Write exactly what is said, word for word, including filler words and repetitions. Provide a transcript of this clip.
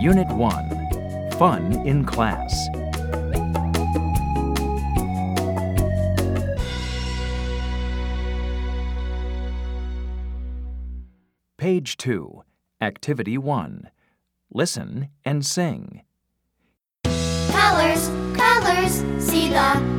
Unit one. Fun in Class. Page two. Activity one. Listen and sing. Colors, colors, see the